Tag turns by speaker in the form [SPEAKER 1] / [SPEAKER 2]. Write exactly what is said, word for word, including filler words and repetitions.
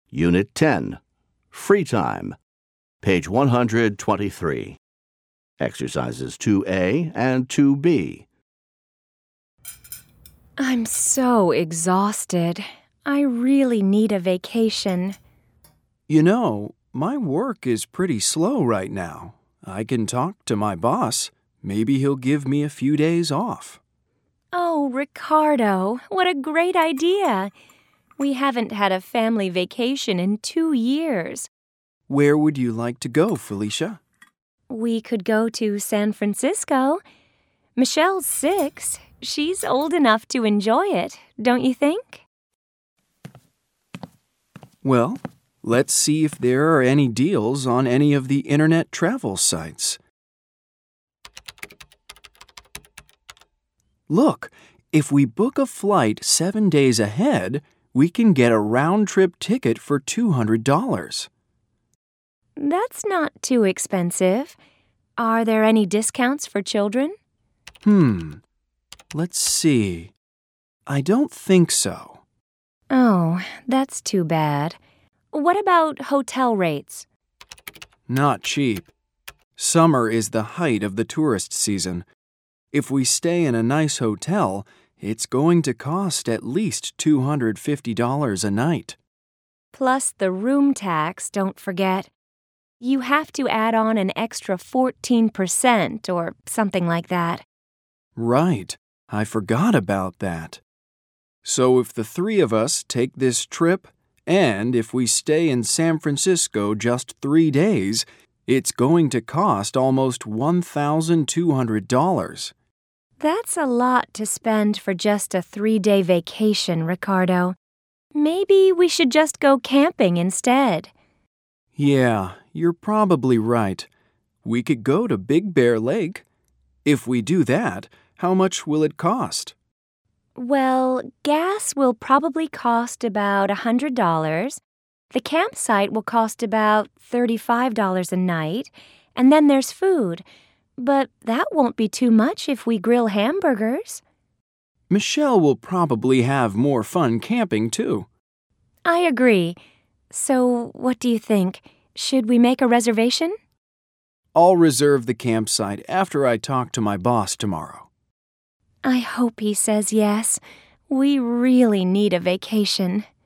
[SPEAKER 1] Unit ten, Free Time, page one hundred twenty-three. Exercises two A and two B.
[SPEAKER 2] I'm so exhausted. I really need a vacation.
[SPEAKER 3] You know, my work is pretty slow right now. I can talk to my boss. Maybe he'll give me a few days off.
[SPEAKER 2] Oh, Ricardo, what a great idea. We haven't had a family vacation in two years.
[SPEAKER 3] Where would you like to go, Felicia?
[SPEAKER 2] We could go to San Francisco. Michelle's six. She's old enough to enjoy it, don't you think?
[SPEAKER 3] Well, let's see if there are any deals on any of the internet travel sites. Look, if we book a flight seven days ahead, we can get a round-trip ticket for two hundred dollars.
[SPEAKER 2] That's not too expensive. Are there any discounts for children?
[SPEAKER 3] Hmm. Let's see. I don't think so.
[SPEAKER 2] Oh, that's too bad. What about hotel rates?
[SPEAKER 3] Not cheap. Summer is the height of the tourist season. If we stay in a nice hotel, it's going to cost at least two hundred fifty dollars a night.
[SPEAKER 2] Plus the room tax, don't forget. You have to add on an extra fourteen percent or something like that.
[SPEAKER 3] Right. I forgot about that. So if the three of us take this trip, and if we stay in San Francisco just three days, it's going to cost almost one thousand two hundred dollars.
[SPEAKER 2] That's a lot to spend for just a three-day vacation, Ricardo. Maybe we should just go camping instead.
[SPEAKER 3] Yeah, you're probably right. We could go to Big Bear Lake. If we do that, how much will it cost?
[SPEAKER 2] Well, gas will probably cost about one hundred dollars. The campsite will cost about thirty-five dollars a night. And then there's food. But that won't be too much if we grill hamburgers.
[SPEAKER 3] Michelle will probably have more fun camping, too.
[SPEAKER 2] I agree. So, what do you think? Should we make a reservation?
[SPEAKER 3] I'll reserve the campsite after I talk to my boss tomorrow.
[SPEAKER 2] I hope he says yes. We really need a vacation.